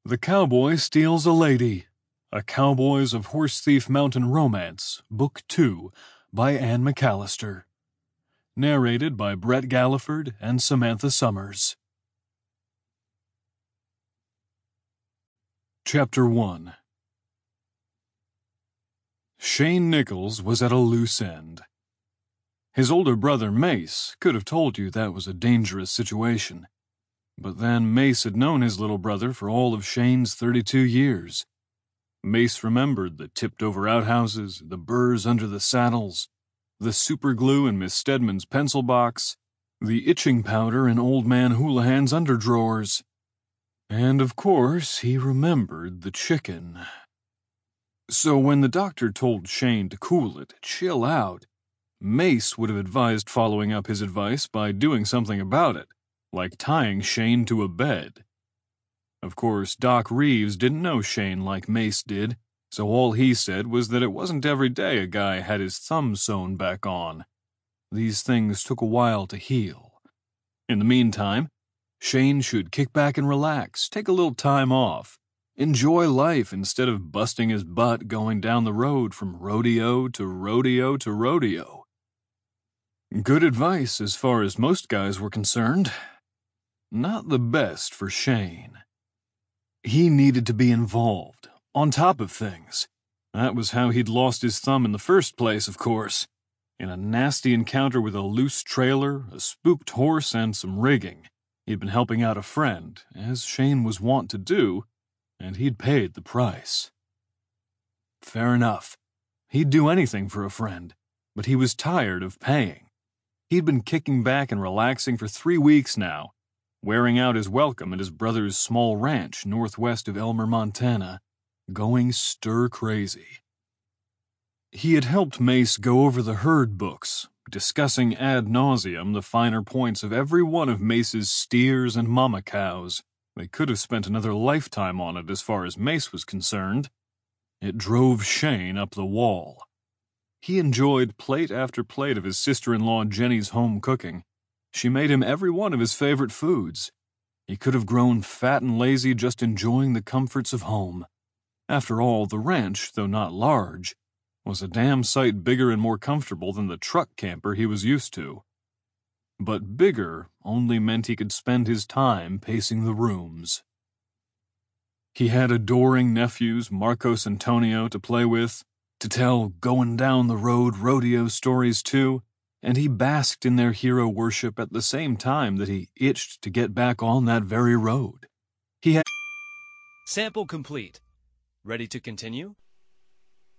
The Cowboy Steals a Lady, A Cowboys of Horse Thief Mountain Romance, Book 2, by Anne McAllister. Narrated by Brett Galliford and Samantha Summers. Chapter 1. Shane Nichols was at a loose end. His older brother, Mace, could have told you that was a dangerous situation. But then Mace had known his little brother for all of Shane's 32 years. Mace remembered the tipped-over outhouses, the burrs under the saddles, the superglue in Miss Stedman's pencil box, the itching powder in Old Man Houlihan's underdrawers. And, of course, he remembered the chicken. So when the doctor told Shane to cool it, chill out, Mace would have advised following up his advice by doing something about it, like tying Shane to a bed. Of course, Doc Reeves didn't know Shane like Mace did, so all he said was that it wasn't every day a guy had his thumb sewn back on. These things took a while to heal. In the meantime, Shane should kick back and relax, take a little time off, enjoy life instead of busting his butt going down the road from rodeo to rodeo to rodeo. Good advice as far as most guys were concerned. Not the best for Shane. He needed to be involved, on top of things. That was how he'd lost his thumb in the first place, of course, in a nasty encounter with a loose trailer, a spooked horse, and some rigging. He'd been helping out a friend, as Shane was wont to do, and he'd paid the price. Fair enough. He'd do anything for a friend, but he was tired of paying. He'd been kicking back and relaxing for 3 weeks now, wearing out his welcome at his brother's small ranch northwest of Elmer, Montana, going stir-crazy. He had helped Mace go over the herd books, discussing ad nauseum the finer points of every one of Mace's steers and mama cows. They could have spent another lifetime on it as far as Mace was concerned. It drove Shane up the wall. He enjoyed plate after plate of his sister-in-law Jenny's home cooking. She made him every one of his favorite foods. He could have grown fat and lazy just enjoying the comforts of home. After all, the ranch, though not large, was a damn sight bigger and more comfortable than the truck camper he was used to. But bigger only meant he could spend his time pacing the rooms. He had adoring nephews, Marcos and Tonio, to play with, to tell going down the road rodeo stories to, and he basked in their hero worship at the same time that he itched to get back on that very road. He had... Sample complete. Ready to continue?